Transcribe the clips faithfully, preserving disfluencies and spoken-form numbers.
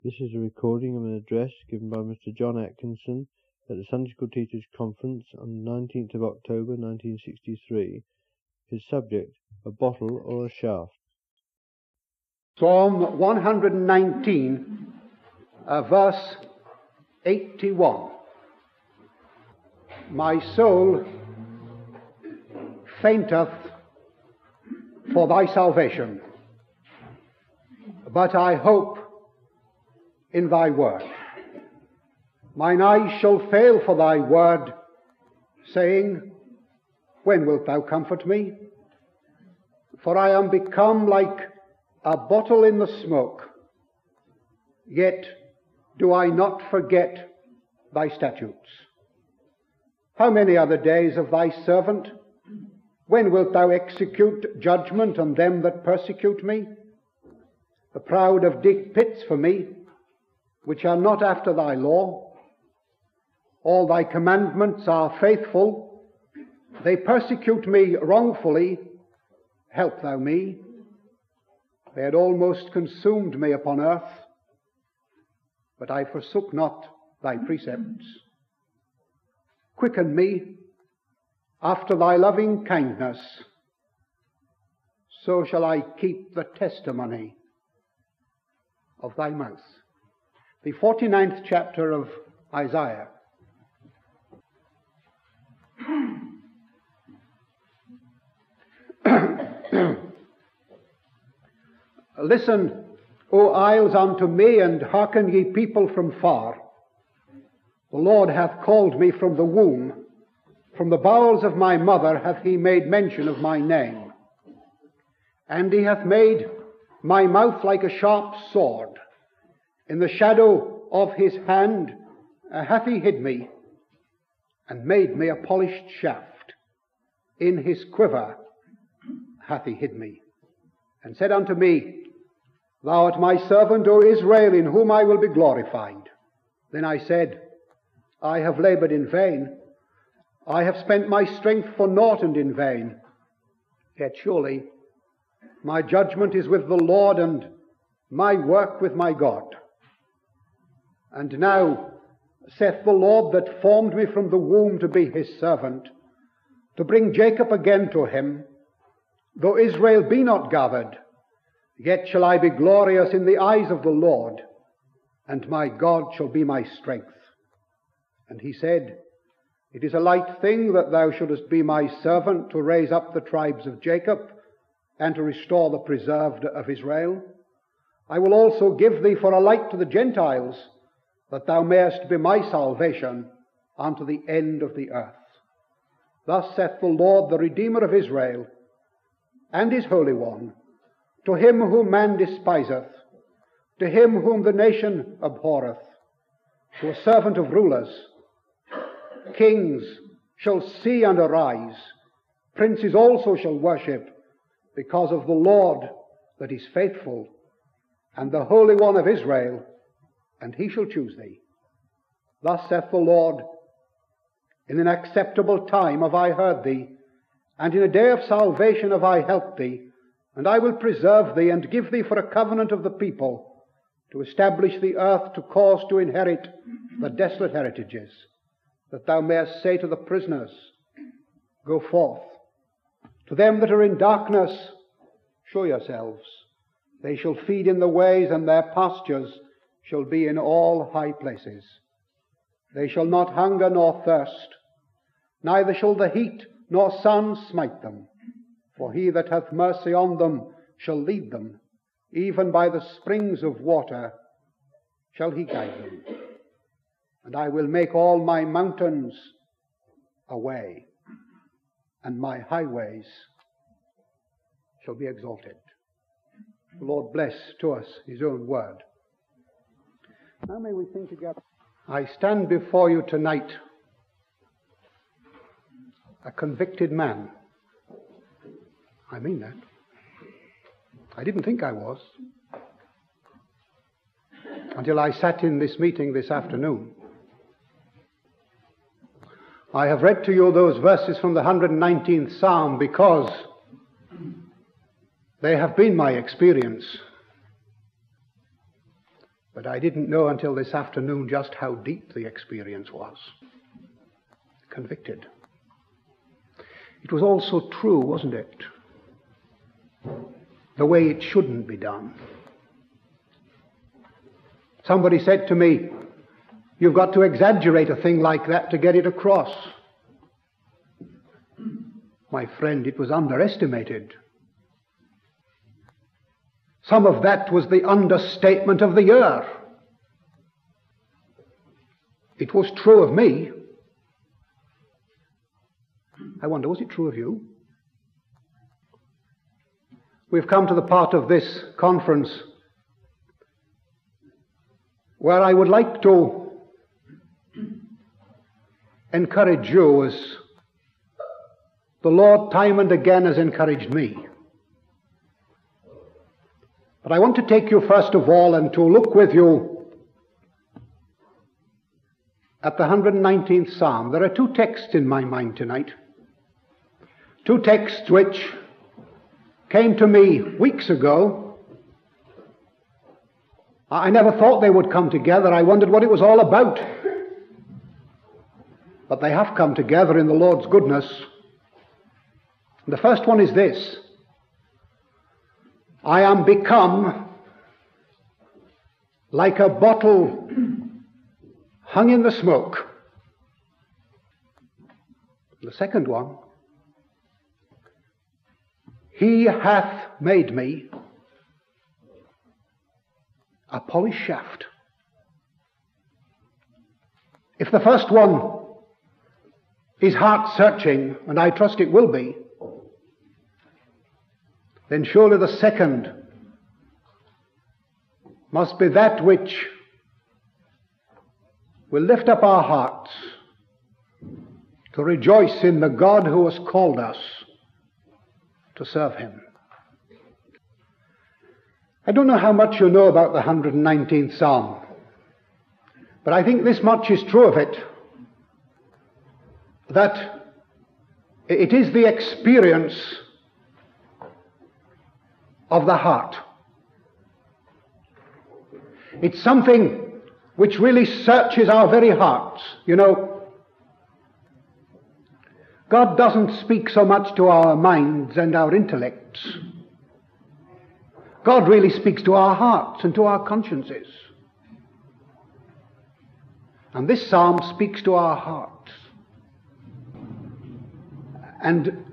This is a recording of an address given by Mister John Atkinson at the Sunday School Teachers' Conference on the nineteenth of October nineteen sixty-three. His subject, a bottle or a shaft. Psalm one hundred nineteen, uh, verse eighty-one. My soul fainteth for thy salvation, but I hope in thy word. Mine eyes shall fail for thy word, saying, when wilt thou comfort me? For I am become like a bottle in the smoke, yet do I not forget thy statutes. How many are the days of thy servant? When wilt thou execute judgment on them that persecute me? The proud have digged pits for me, which are not after thy law. All thy commandments are faithful. They persecute me wrongfully. Help thou me. They had almost consumed me upon earth, but I forsook not thy precepts. Quicken me after thy loving kindness, so shall I keep the testimony of thy mouth. The forty-ninth chapter of Isaiah. Listen, O isles, unto me, and hearken, ye people from far. The Lord hath called me from the womb. From the bowels of my mother hath he made mention of my name. And he hath made my mouth like a sharp sword. In the shadow of his hand uh, hath he hid me, and made me a polished shaft. In his quiver hath he hid me, and said unto me, Thou art my servant, O Israel, in whom I will be glorified. Then I said, I have labored in vain. I have spent my strength for naught and in vain. Yet surely my judgment is with the Lord, and my work with my God. And now saith the Lord that formed me from the womb to be his servant, to bring Jacob again to him. Though Israel be not gathered, yet shall I be glorious in the eyes of the Lord, and my God shall be my strength. And he said, It is a light thing that thou shouldest be my servant to raise up the tribes of Jacob, and to restore the preserved of Israel. I will also give thee for a light to the Gentiles, that thou mayest be my salvation unto the end of the earth. Thus saith the Lord, the Redeemer of Israel, and his Holy One, to him whom man despiseth, to him whom the nation abhorreth, to a servant of rulers. Kings shall see and arise, princes also shall worship, because of the Lord that is faithful, and the Holy One of Israel, and he shall choose thee. Thus saith the Lord, In an acceptable time have I heard thee, and in a day of salvation have I helped thee, and I will preserve thee, and give thee for a covenant of the people, to establish the earth, to cause to inherit the desolate heritages, that thou mayest say to the prisoners, Go forth. To them that are in darkness, show yourselves. They shall feed in the ways, and their pastures shall be in all high places. They shall not hunger nor thirst, neither shall the heat nor sun smite them. For he that hath mercy on them shall lead them, even by the springs of water shall he guide them. And I will make all my mountains a way, and my highways shall be exalted. The Lord bless to us his own word. Now may we think together. I stand before you tonight a convicted man. I mean that. I didn't think I was, until I sat in this meeting this afternoon. I have read to you those verses from the one hundred nineteenth Psalm because they have been my experience. But I didn't know until this afternoon just how deep the experience was. Convicted. It was also true, wasn't it? The way it shouldn't be done. Somebody said to me, "You've got to exaggerate a thing like that to get it across." My friend, it was underestimated. Some of that was the understatement of the year. It was true of me. I wonder, was it true of you? We've come to the part of this conference where I would like to encourage you as the Lord time and again has encouraged me. But I want to take you first of all and to look with you at the one hundred nineteenth Psalm. There are two texts in my mind tonight. Two texts which came to me weeks ago. I never thought they would come together. I wondered what it was all about. But they have come together in the Lord's goodness. The first one is this: I am become like a bottle hung in the smoke. The second one: He hath made me a polished shaft. If the first one is heart-searching, and I trust it will be, then surely the second must be that which will lift up our hearts to rejoice in the God who has called us to serve Him. I don't know how much you know about the one hundred nineteenth Psalm, but I think this much is true of it, that it is the experience of the heart. It's something which really searches our very hearts. You know, God doesn't speak so much to our minds and our intellects. God really speaks to our hearts and to our consciences. And this psalm speaks to our hearts. And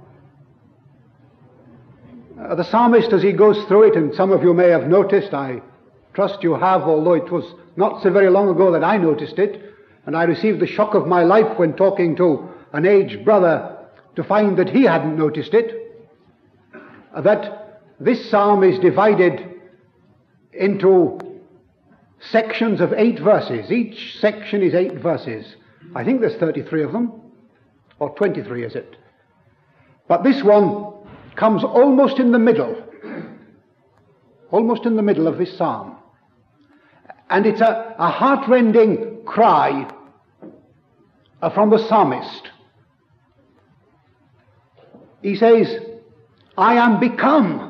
uh, the psalmist, as he goes through it, and some of you may have noticed, I trust you have, although it was not so very long ago that I noticed it, and I received the shock of my life when talking to an aged brother to find that he hadn't noticed it, that this psalm is divided into sections of eight verses. Each section is eight verses. I think there's thirty-three of them, or twenty-three is it? But this one comes almost in the middle, almost in the middle of this psalm. And it's a, a heart-rending cry uh, from the psalmist. He says, I am become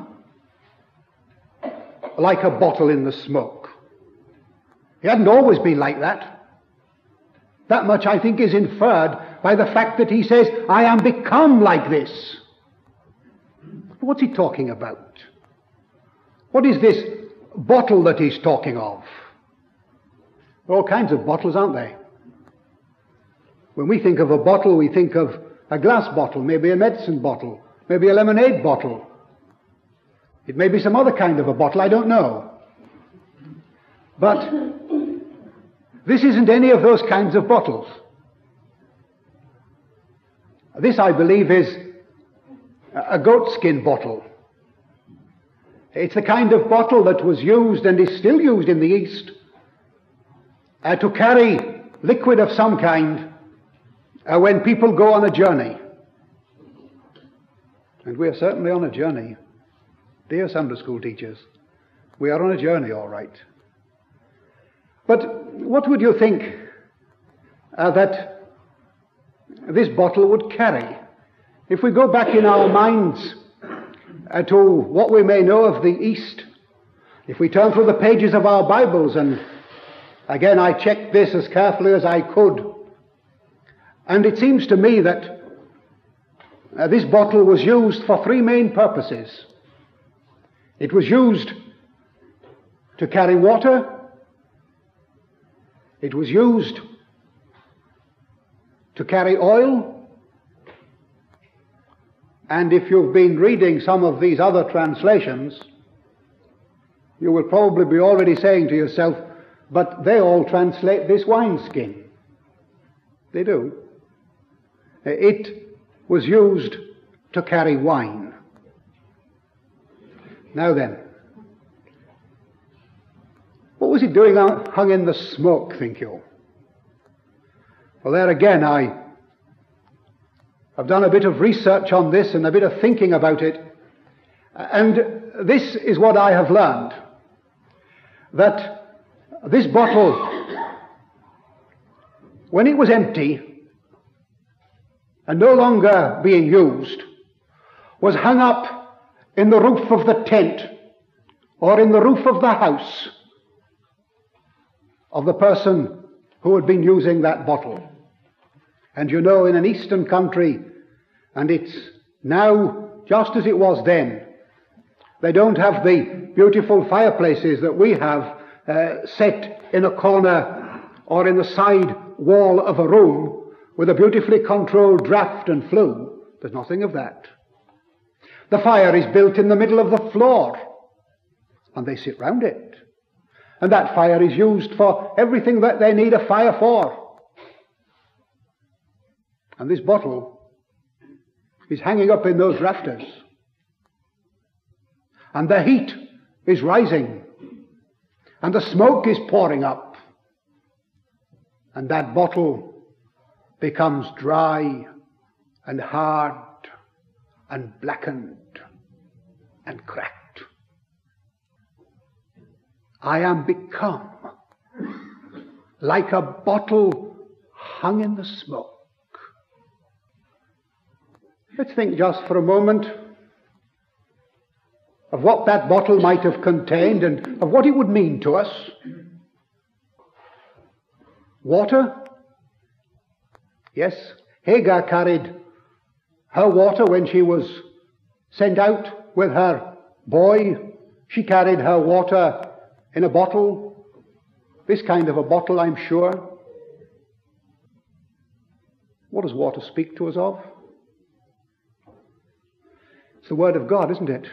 like a bottle in the smoke. He hadn't always been like that. That much, I think, is inferred by the fact that he says, I am become like this. What's he talking about? What is this bottle that he's talking of? There are all kinds of bottles, aren't there? When we think of a bottle, we think of a glass bottle, maybe a medicine bottle, maybe a lemonade bottle. It may be some other kind of a bottle, I don't know. But this isn't any of those kinds of bottles. This, I believe, is a goatskin bottle. It's the kind of bottle that was used and is still used in the East uh, to carry liquid of some kind uh, when people go on a journey. And we are certainly on a journey. Dear Sunday school teachers, we are on a journey, all right. But what would you think uh, that this bottle would carry? If we go back in our minds uh, to what we may know of the East, If we turn through the pages of our Bibles, and again I checked this as carefully as I could, and it seems to me that uh, this bottle was used for three main purposes. It was used to carry water. It was used to carry oil. And if you've been reading some of these other translations, you will probably be already saying to yourself, but they all translate this wineskin. They do. It was used to carry wine. Now then, what was it doing hung in the smoke, think you? Well, there again, I have done a bit of research on this and a bit of thinking about it, and this is what I have learned, that this bottle, when it was empty and no longer being used, was hung up in the roof of the tent or in the roof of the house of the person who had been using that bottle. And you know, in an eastern country, and it's now just as it was then, they don't have the beautiful fireplaces that we have uh, set in a corner or in the side wall of a room with a beautifully controlled draft and flue. There's nothing of that. The fire is built in the middle of the floor, and they sit round it. And that fire is used for everything that they need a fire for. And this bottle is hanging up in those rafters. And the heat is rising. And the smoke is pouring up. And that bottle becomes dry and hard and blackened and cracked. I am become like a bottle hung in the smoke. Let's think just for a moment of what that bottle might have contained and of what it would mean to us. Water? Yes, Hagar carried her water when she was sent out with her boy. She carried her water in a bottle, this kind of a bottle, I'm sure. What does water speak to us of? It's the Word of God, isn't it?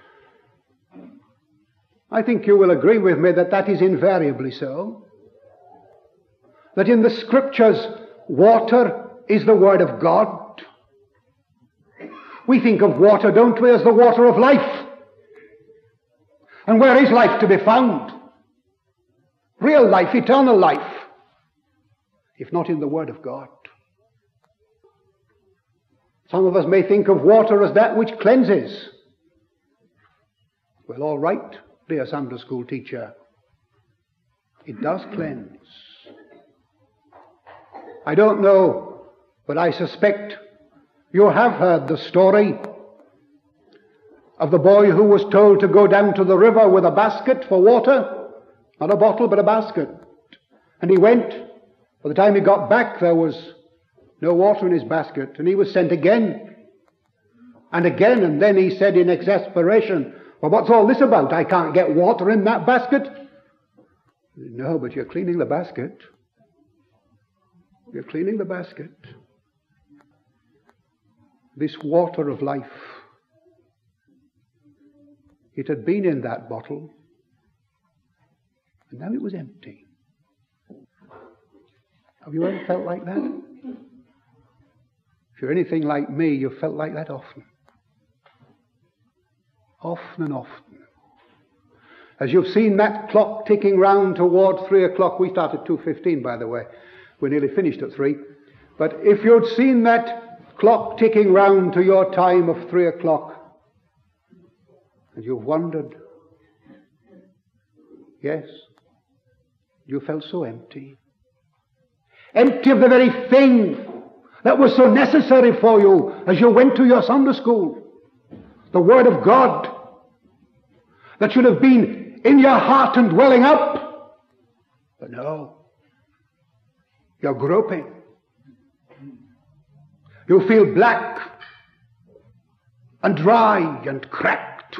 I think you will agree with me that that is invariably so. That in the Scriptures, water is the Word of God. We think of water, don't we, as the water of life. And where is life to be found? Real life, eternal life, if not in the Word of God. Some of us may think of water as that which cleanses. Well, all right, dear Sunday school teacher. It does cleanse. I don't know, but I suspect you have heard the story of the boy who was told to go down to the river with a basket for water. Not a bottle, but a basket. And he went. By the time he got back, there was no water in his basket. And he was sent again and again. And then he said in exasperation, well, what's all this about? I can't get water in that basket. No, but you're cleaning the basket. You're cleaning the basket. This water of life, it had been in that bottle, and now it was empty. Have you ever felt like that? If you're anything like me, you've felt like that often. Often and often. As you've seen that clock ticking round toward three o'clock, we start at two fifteen, by the way. We're nearly finished at three. But if you'd seen that clock ticking round to your time of three o'clock, and you've wondered, yes, you felt so empty. Empty of the very thing that was so necessary for you as you went to your Sunday school. The Word of God that should have been in your heart and welling up. But no, you're groping. You feel black and dry and cracked,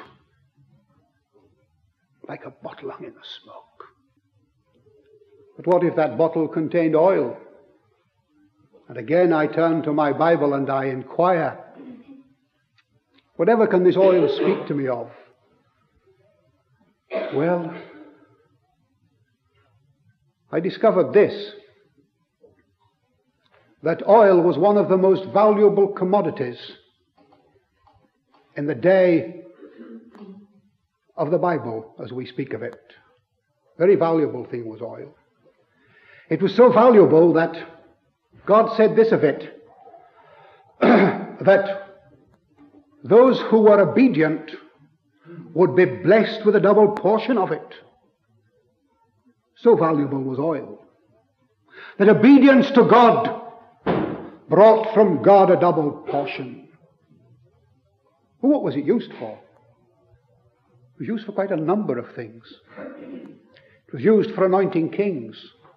like a bottle hung in the smoke. But what if that bottle contained oil? And again I turn to my Bible and I inquire, whatever can this oil speak to me of? Well, I discovered this, that oil was one of the most valuable commodities in the day of the Bible, as we speak of it. Very valuable thing was oil. It was so valuable that God said this of it, that those who were obedient would be blessed with a double portion of it. So valuable was oil, that obedience to God brought from God a double portion. Well, what was it used for? It was used for quite a number of things. It was used for anointing kings.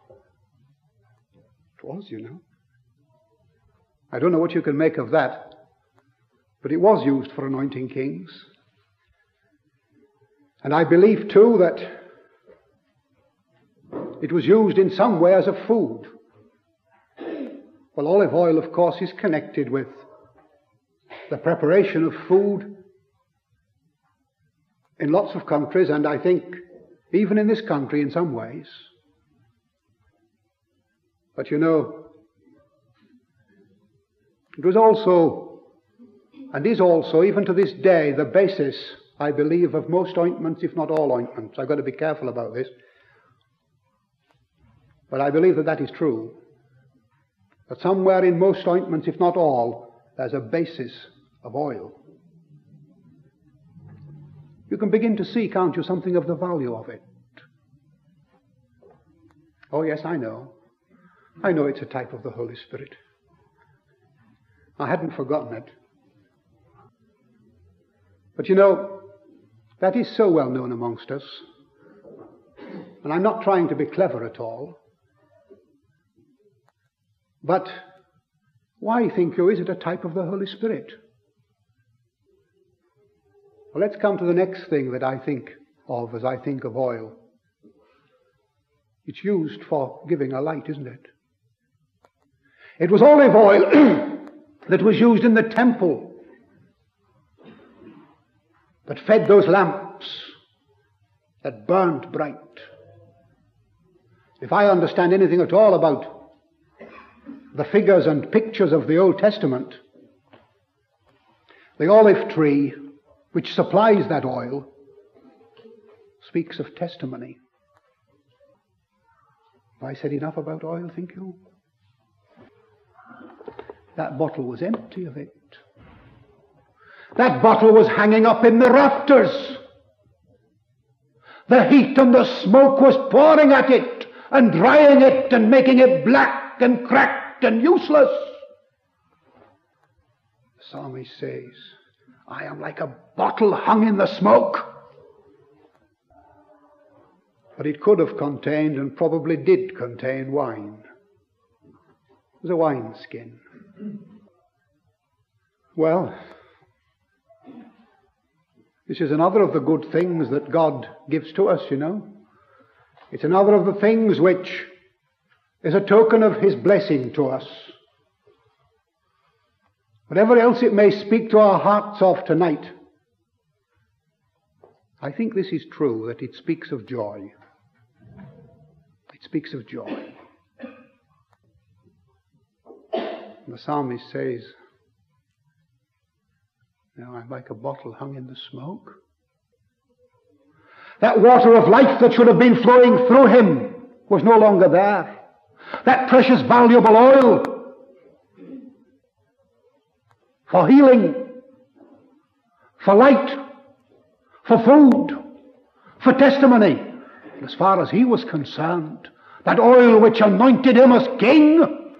It was, you know. I don't know what you can make of that, but it was used for anointing kings. And I believe, too, that it was used in some way as a food. Well, olive oil, of course, is connected with the preparation of food in lots of countries, and I think even in this country in some ways. But you know, it was also, and is also, even to this day, the basis, I believe, of most ointments, if not all ointments. I've got to be careful about this. But I believe that that is true. That somewhere in most ointments, if not all, there's a basis of oil. You can begin to see, can't you, something of the value of it. Oh yes, I know. I know it's a type of the Holy Spirit. I hadn't forgotten it. But you know, that is so well known amongst us. And I'm not trying to be clever at all. But why, think you, is it a type of the Holy Spirit? Well, let's come to the next thing that I think of as I think of oil. It's used for giving a light, isn't it? It was olive oil that was used in the temple that fed those lamps that burned bright. If I understand anything at all about the figures and pictures of the Old Testament, the olive tree which supplies that oil speaks of testimony. Have I said enough about oil, think you? That bottle was empty of it. That bottle was hanging up in the rafters. The heat and the smoke was pouring at it and drying it and making it black and cracked and useless. The psalmist says, I am like a bottle hung in the smoke. But it could have contained, and probably did contain, wine. It was a wineskin. Well, this is another of the good things that God gives to us, you know. It's another of the things which is a token of His blessing to us. Whatever else it may speak to our hearts of tonight, I think this is true, that it speaks of joy. It speaks of joy. And the psalmist says, now I'm like a bottle hung in the smoke. That water of life that should have been flowing through him was no longer there. That precious, valuable oil for healing, for light, for food, for testimony. And as far as he was concerned, that oil which anointed him as king,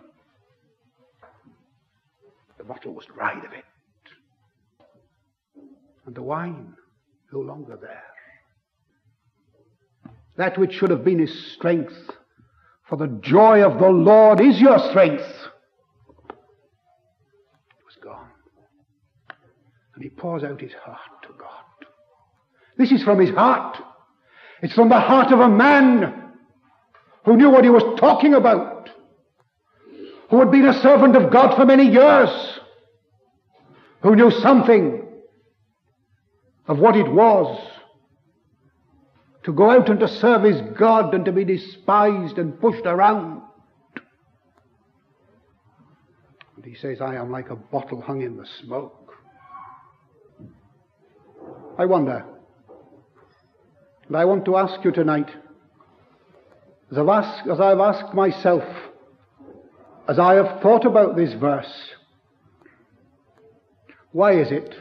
the bottle was dried of it. And the wine no longer there. that which should have been his strength. For the joy of the Lord is your strength. It was gone. And he pours out his heart to God. This is from his heart. It's from the heart of a man who knew what he was talking about, who had been a servant of God for many years, who knew something of what it was to go out and to serve his God and to be despised and pushed around. And he says, I am like a bottle hung in the smoke. I wonder, and I want to ask you tonight, as I've asked, as I've asked myself, as I have thought about this verse, why is it?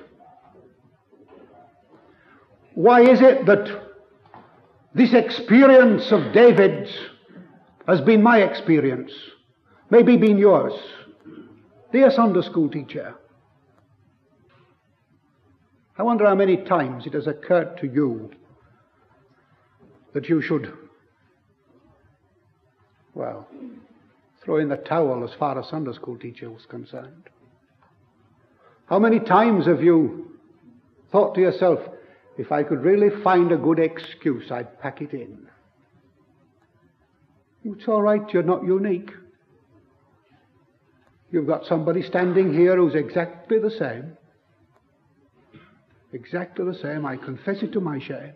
Why is it that this experience of David's has been my experience, maybe been yours? Dear Sunday school teacher, I wonder how many times it has occurred to you that you should, well, throw in the towel as far as Sunday school teacher was concerned. How many times have you thought to yourself, if I could really find a good excuse, I'd pack it in? It's all right, you're not unique. You've got somebody standing here who's exactly the same. Exactly the same. I confess it to my shame.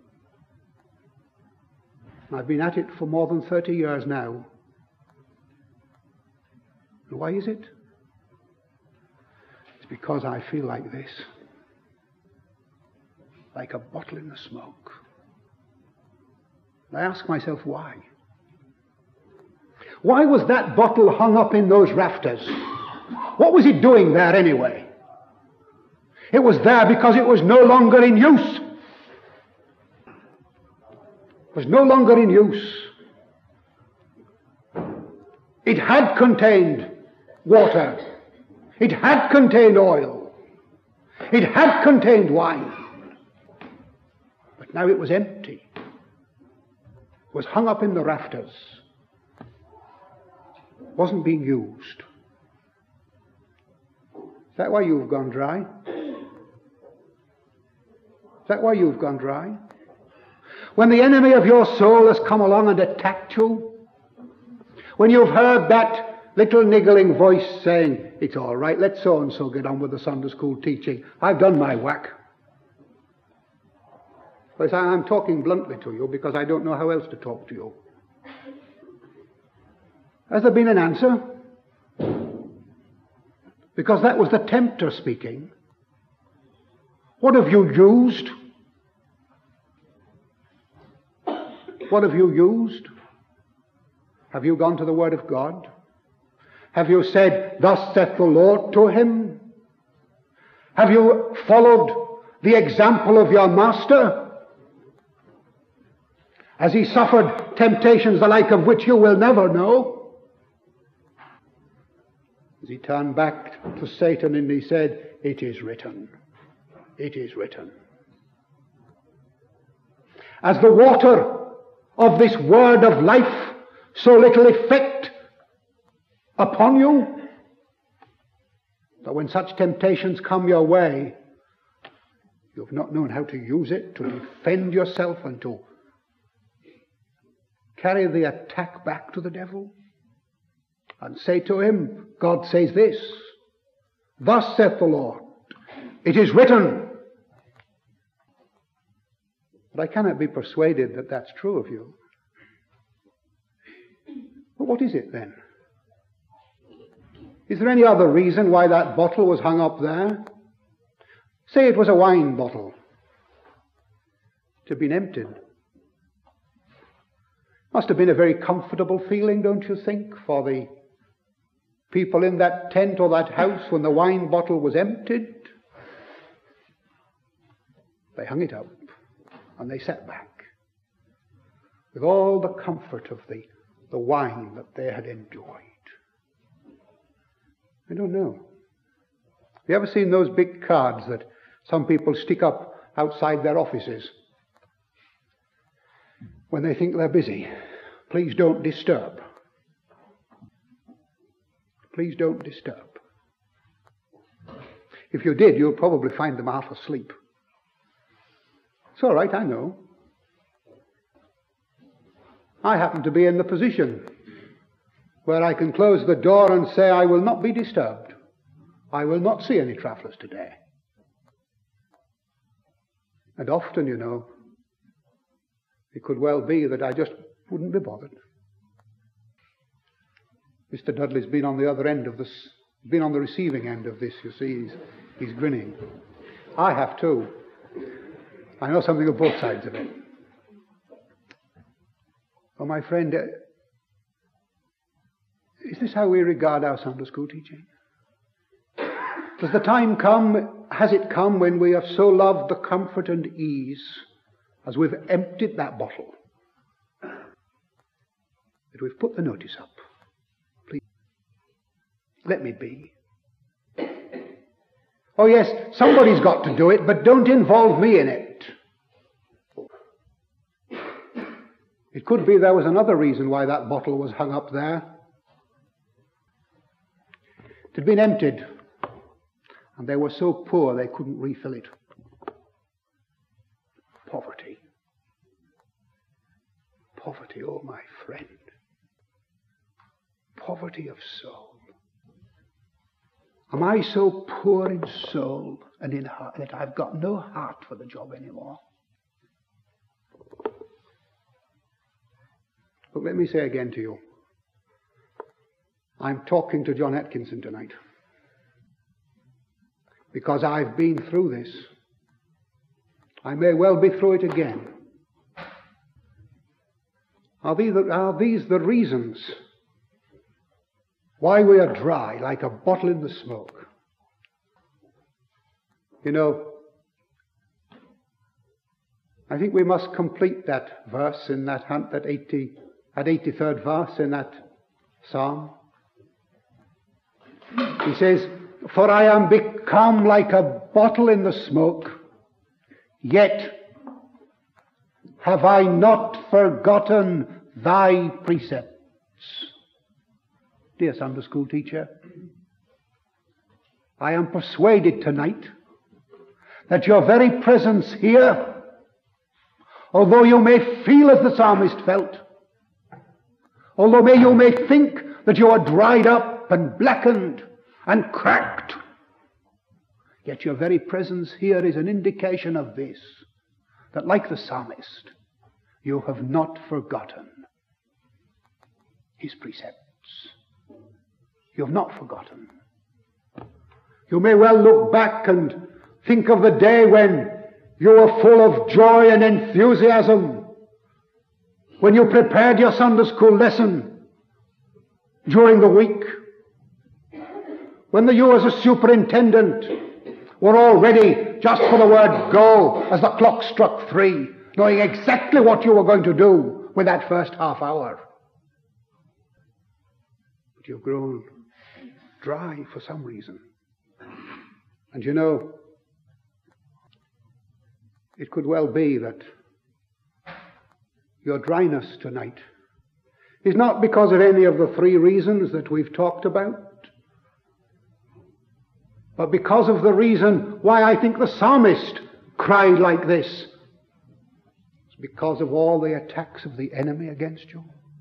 I've been at it for more than thirty years now. And why is it? It's because I feel like this. Like a bottle in the smoke. And I ask myself, why? Why was that bottle hung up in those rafters? What was it doing there anyway? It was there because it was no longer in use. It was no longer in use. It had contained water. It had contained oil. It had contained wine. But now it was empty. It was hung up in the rafters. It wasn't being used. Is that why you've gone dry? Is that why you've gone dry? When the enemy of your soul has come along and attacked you, when you've heard that little niggling voice saying, it's all right, let so-and-so get on with the Sunday school teaching. I've done my whack. Well, I'm talking bluntly to you because I don't know how else to talk to you. Has there been an answer? Because that was the tempter speaking. What have you used? What have you used? Have you gone to the Word of God? Have you said, thus saith the Lord to him? Have you followed the example of your Master? As he suffered temptations the like of which you will never know? As he turned back to Satan and he said, it is written. It is written. As the water of this word of life so little effect upon you, that when such temptations come your way, you've not known how to use it to defend yourself and to carry the attack back to the devil and say to him, God says this, thus saith the Lord, it is written. But I cannot be persuaded that that's true of you. But what is it then? Is there any other reason why that bottle was hung up there? Say it was a wine bottle. It had been emptied. Must have been a very comfortable feeling, don't you think, for the people in that tent or that house when the wine bottle was emptied? They hung it up. And they sat back with all the comfort of the, the wine that they had enjoyed. I don't know. Have you ever seen those big cards that some people stick up outside their offices? when they think they're busy. Please don't disturb. Please don't disturb. If you did, you'll probably find them half asleep. It's all right, I know. I happen to be in the position where I can close the door and say, I will not be disturbed. I will not see any travellers today. And often, you know, it could well be that I just wouldn't be bothered. Mister Dudley's been on the other end of this, been on the receiving end of this, you see. He's, he's grinning. I have too. I know something of both sides of it. Oh, my friend, uh, is this how we regard our Sunday school teaching? Does the time come, has it come, when we have so loved the comfort and ease as we've emptied that bottle, that we've put the notice up? Please, let me be. Oh yes, somebody's got to do it, but don't involve me in it. It could be there was another reason why that bottle was hung up there. It had been emptied, and they were so poor they couldn't refill it. Poverty. Poverty, oh my friend. Poverty of soul. Am I so poor in soul and in heart that I've got no heart for the job anymore? But let me say again to you, I'm talking to John Atkinson tonight because I've been through this. I may well be through it again. Are these the, are these the reasons why we are dry like a bottle in the smoke? You know, I think we must complete that verse in that hunt, that eighty, that eighty-third verse in that psalm. He says, "For I am become like a bottle in the smoke, yet have I not forgotten thy precepts." Dear Sunday school teacher, I am persuaded tonight that your very presence here, although you may feel as the psalmist felt, although may you may think that you are dried up and blackened and cracked, yet your very presence here is an indication of this, that like the psalmist, you have not forgotten his precepts. You have not forgotten. You may well look back and think of the day when you were full of joy and enthusiasm, when you prepared your Sunday school lesson during the week, when the, you as a superintendent were all ready just for the word go as the clock struck three, knowing exactly what you were going to do with that first half hour. But you've grown dry for some reason. And you know, it could well be that your dryness tonight is not because of any of the three reasons that we've talked about, but because of the reason why I think the psalmist cried like this. It's because of all the attacks of the enemy against you.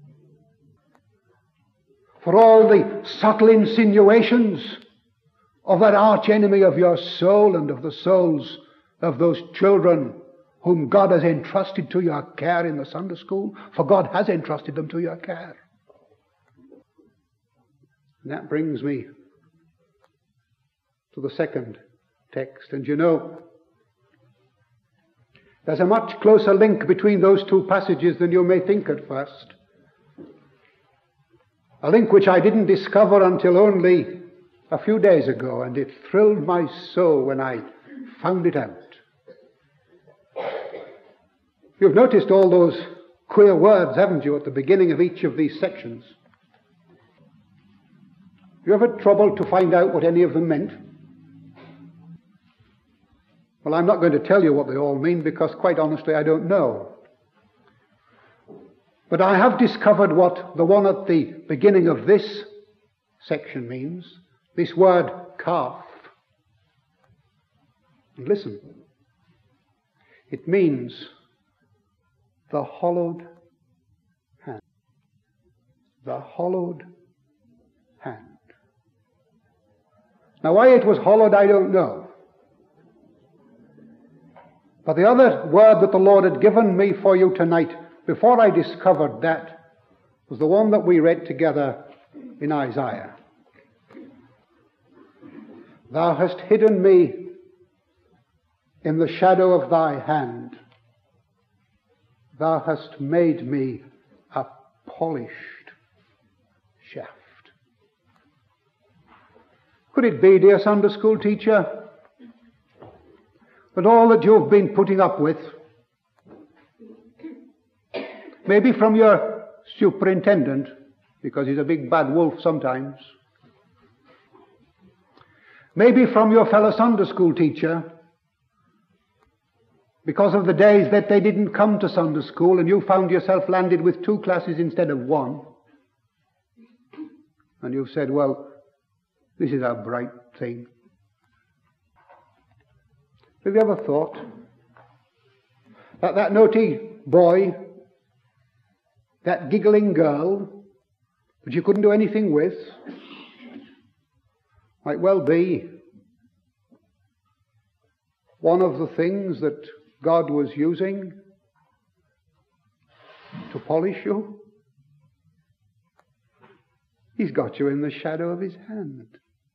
For all the subtle insinuations of that arch enemy of your soul and of the souls of those children whom God has entrusted to your care in the Sunday school, for God has entrusted them to your care. And that brings me to the second text. And you know, there's a much closer link between those two passages than you may think at first. A link which I didn't discover until only a few days ago, and it thrilled my soul when I found it out. You've noticed all those queer words, haven't you, at the beginning of each of these sections? You ever troubled to find out what any of them meant? Well, I'm not going to tell you what they all mean because, quite honestly, I don't know. But I have discovered what the one at the beginning of this section means. This word calf. And listen. It means the hollowed hand. The hollowed hand. Now why it was hollowed, I don't know. But the other word that the Lord had given me for you tonight, before I discovered that, was the one that we read together in Isaiah. Thou hast hidden me in the shadow of thy hand. Thou hast made me a polished shaft. Could it be, dear Sunday school teacher, that all that you've been putting up with, maybe from your superintendent, because he's a big bad wolf sometimes, maybe from your fellow Sunday school teacher, because of the days that they didn't come to Sunday school and you found yourself landed with two classes instead of one, and you've said, well, this is a bright thing. Have you ever thought that that naughty boy, that giggling girl that you couldn't do anything with, might well be one of the things that God was using to polish you? He's got you in the shadow of his hand.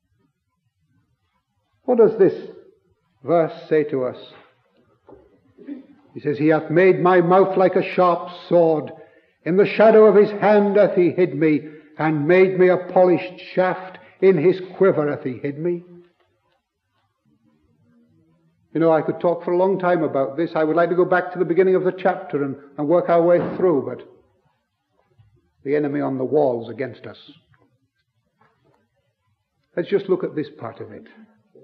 What does this verse say to us? He says, He hath made my mouth like a sharp sword. In the shadow of his hand hath he hid me, and made me a polished shaft. In his quiver hath he hid me. You know, I could talk for a long time about this. I would like to go back to the beginning of the chapter and, and work our way through, but the enemy on the wall's against us. Let's just look at this part of it.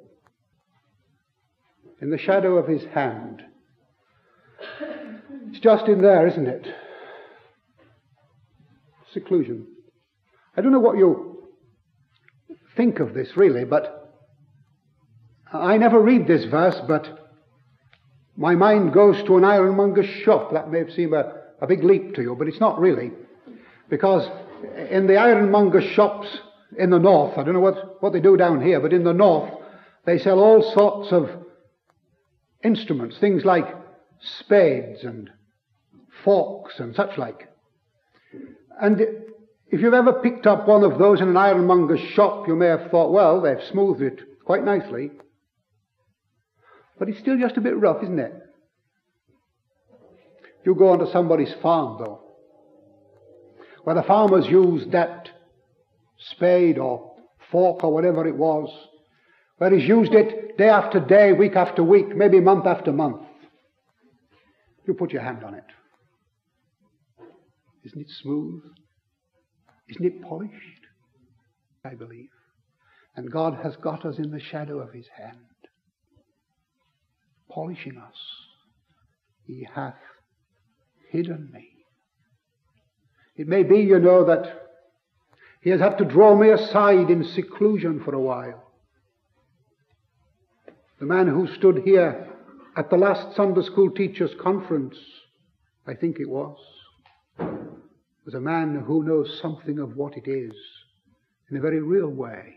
In the shadow of his hand. It's just in there, isn't it? Seclusion. I don't know what you think of this really, but I never read this verse, but my mind goes to an ironmonger's shop. That may seem a, a big leap to you, but it's not really. Because in the ironmonger's shops in the north, I don't know what, what they do down here, but in the north, they sell all sorts of instruments, things like spades and forks and such like. And if you've ever picked up one of those in an ironmonger's shop, you may have thought, well, they've smoothed it quite nicely. But it's still just a bit rough, isn't it? You go onto somebody's farm, though, where the farmers used that spade or fork or whatever it was, where he's used it day after day, week after week, maybe month after month. You put your hand on it. Isn't it smooth? Isn't it polished? I believe. And God has got us in the shadow of his hand, polishing us. He hath hidden me. It may be, you know, that he has had to draw me aside in seclusion for a while. The man who stood here at the last Sunday school teachers' conference, I think it was, was a man who knows something of what it is in a very real way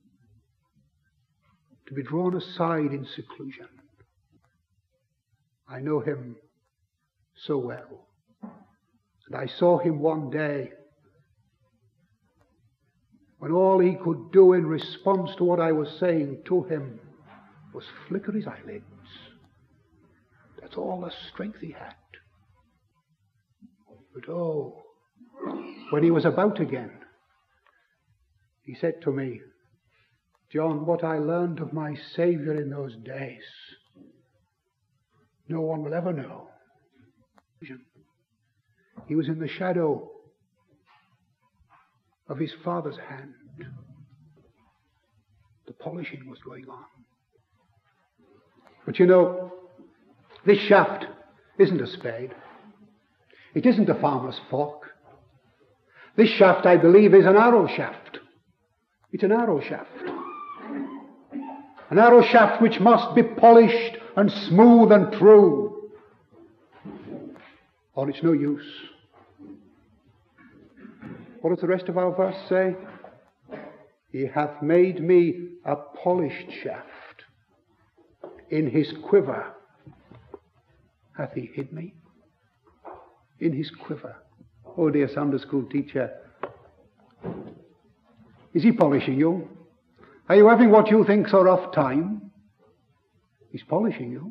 to be drawn aside in seclusion. I know him so well. And I saw him one day when all he could do in response to what I was saying to him was flicker his eyelids. That's all the strength he had. But oh, when he was about again, he said to me, John, what I learned of my Saviour in those days, no one will ever know. He was in the shadow of his Father's hand. The polishing was going on. But you know, this shaft isn't a spade. It isn't a farmer's fork. This shaft, I believe, is an arrow shaft. It's an arrow shaft. An arrow shaft which must be polished and smooth and true, or it's no use. What does the rest of our verse say? He hath made me a polished shaft. In his quiver hath he hid me. In his quiver. Oh, dear Sunday school teacher, is he polishing you? Are you having what you think's a rough time? He's polishing you.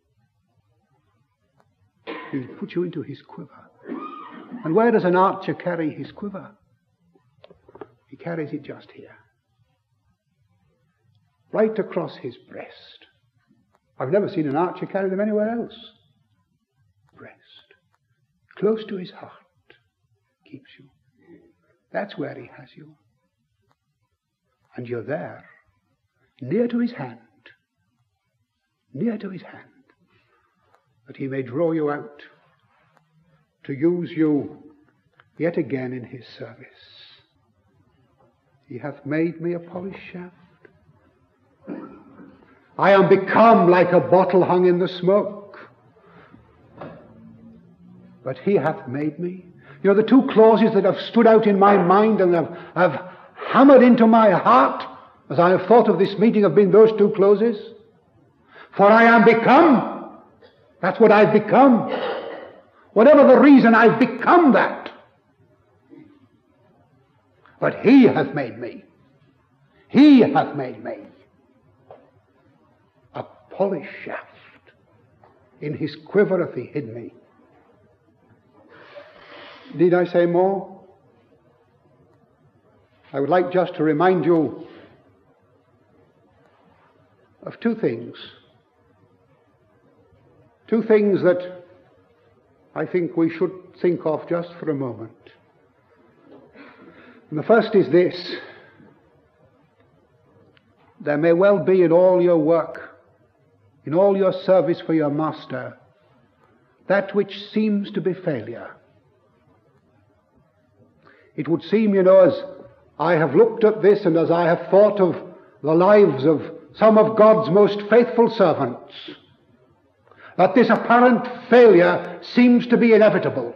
He'll put you into his quiver. And where does an archer carry his quiver? He carries it just here. Right across his breast. I've never seen an archer carry them anywhere else. Breast. Close to his heart. Keeps you. That's where he has you. And you're there, near to his hand, near to his hand, that he may draw you out to use you yet again in his service. He hath made me a polished shaft. I am become like a bottle hung in the smoke. But he hath made me. You know, the two clauses that have stood out in my mind and have, have hammered into my heart as I have thought of this meeting have been those two clauses. For I am become. That's what I've become. Whatever the reason, I've become that. But he hath made me. He hath made me a polished shaft. In his quiver hath he hid me. Need I say more? I would like just to remind you of two things. Two things that I think we should think of just for a moment. And the first is this. There may well be in all your work, in all your service for your master, that which seems to be failure. It would seem, you know, as I have looked at this and as I have thought of the lives of some of God's most faithful servants, that this apparent failure seems to be inevitable.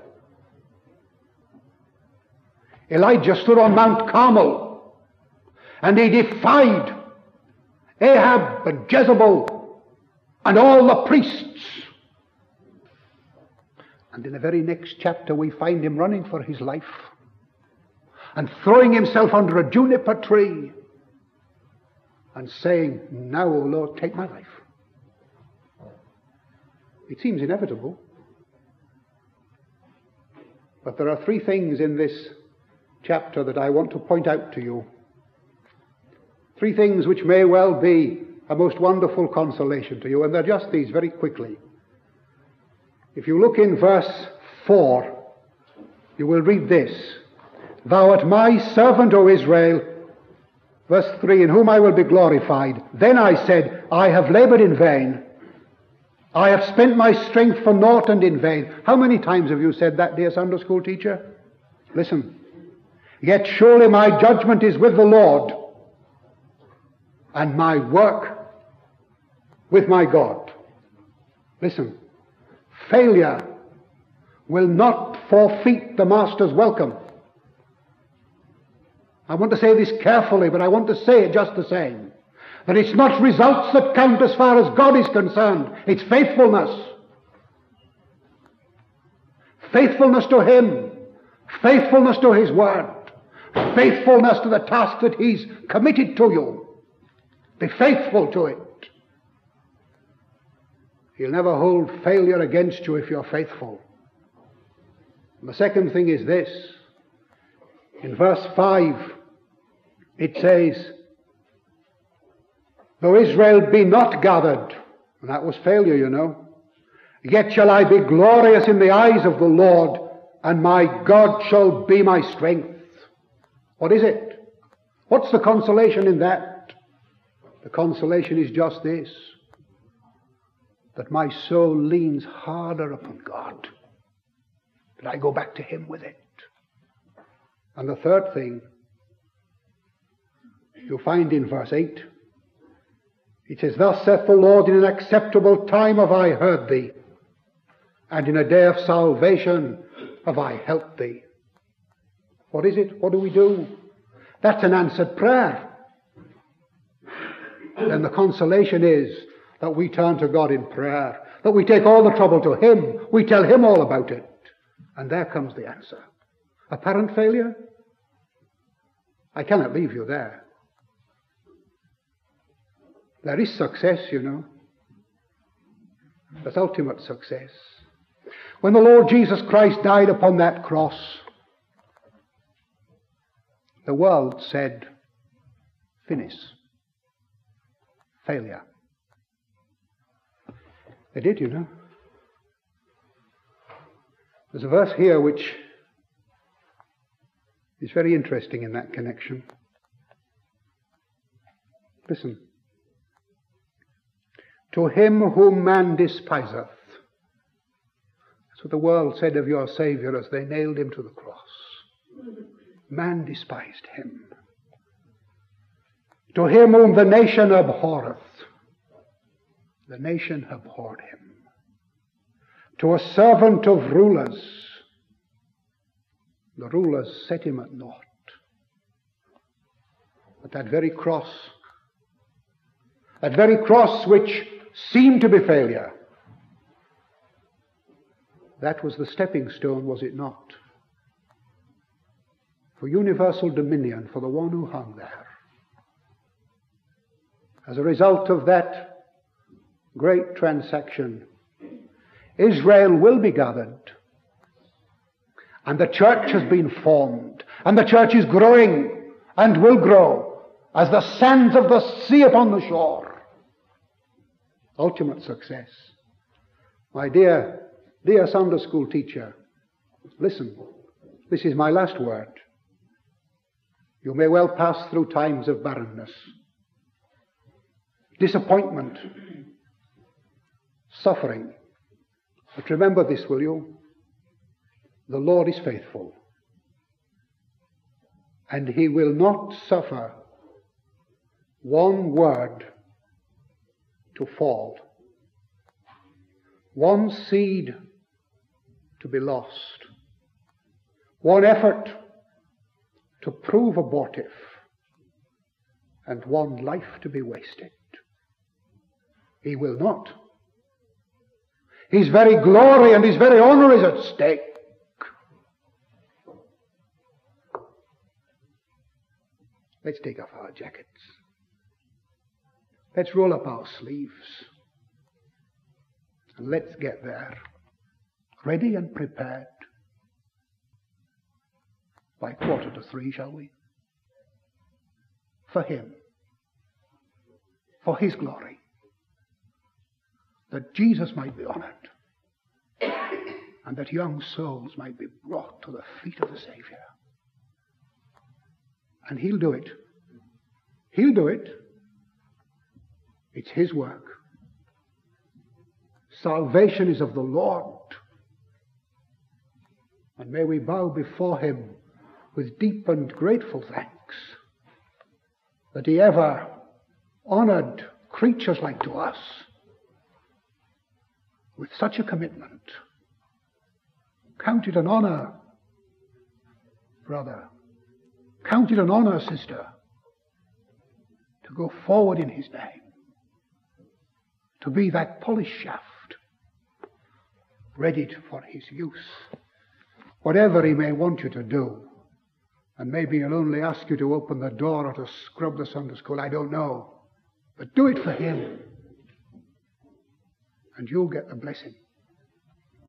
Elijah stood on Mount Carmel and he defied Ahab and Jezebel and all the priests. And in the very next chapter we find him running for his life and throwing himself under a juniper tree and saying, "Now, O Lord, take my life." It seems inevitable. But there are three things in this chapter that I want to point out to you. Three things which may well be a most wonderful consolation to you, and they're just these very quickly. If you look in verse four, you will read this. "Thou art my servant, O Israel." Verse three, "In whom I will be glorified. Then I said, I have labored in vain. I have spent my strength for naught and in vain." How many times have you said that, dear Sunday school teacher? Listen. "Yet surely my judgment is with the Lord, and my work with my God." Listen. Failure will not forfeit the Master's welcome. I want to say this carefully, but I want to say it just the same. That it's not results that count as far as God is concerned. It's faithfulness. Faithfulness to Him. Faithfulness to His Word. Faithfulness to the task that He's committed to you. Be faithful to it. He'll never hold failure against you if you're faithful. And the second thing is this. In verse five, it says, "Though Israel be not gathered," and that was failure, you know, "yet shall I be glorious in the eyes of the Lord, and my God shall be my strength." What is it? What's the consolation in that? The consolation is just this, that my soul leans harder upon God, that I go back to Him with it. And the third thing you find in verse eight. It says, Thus saith the Lord, in an acceptable time have I heard thee, and in a day of salvation have I helped thee. What is it? What do we do? That's an answered prayer. Then the consolation is that we turn to God in prayer, that we take all the trouble to Him, we tell Him all about it, and there comes the answer. Apparent failure? I cannot leave you there. There is success, you know. There's ultimate success. When the Lord Jesus Christ died upon that cross, the world said, Finis. Failure. They did, you know. There's a verse here which is very interesting in that connection. Listen. To him whom man despiseth. That's what the world said of your Saviour as they nailed him to the cross. Man despised him. To him whom the nation abhorreth. The nation abhorred him. To a servant of rulers. The rulers set him at naught. But that very cross, that very cross which seemed to be failure, that was the stepping stone, was it not? For universal dominion for the one who hung there. As a result of that great transaction, Israel will be gathered, and the church has been formed, and the church is growing and will grow as the sands of the sea upon the shore. Ultimate success. My dear, dear Sunday school teacher, listen, this is my last word. You may well pass through times of barrenness, disappointment, suffering. But remember this, will you? The Lord is faithful. And He will not suffer one word to fall, one seed to be lost, one effort to prove abortive, and one life to be wasted. He will not. His very glory and His very honor is at stake. Let's take off our jackets. Let's roll up our sleeves. And let's get there, ready and prepared. By quarter to three, shall we? For Him. For His glory. That Jesus might be honored. And that young souls might be brought to the feet of the Savior. And He'll do it. He'll do it. It's His work. Salvation is of the Lord. And may we bow before Him with deep and grateful thanks that He ever honored creatures like to us with such a commitment. Count it an honor, brother. Count it an honor, sister, to go forward in His name, to be that polished shaft, ready for His use. Whatever He may want you to do, and maybe He'll only ask you to open the door or to scrub the Sunday school, I don't know. But do it for Him, and you'll get the blessing.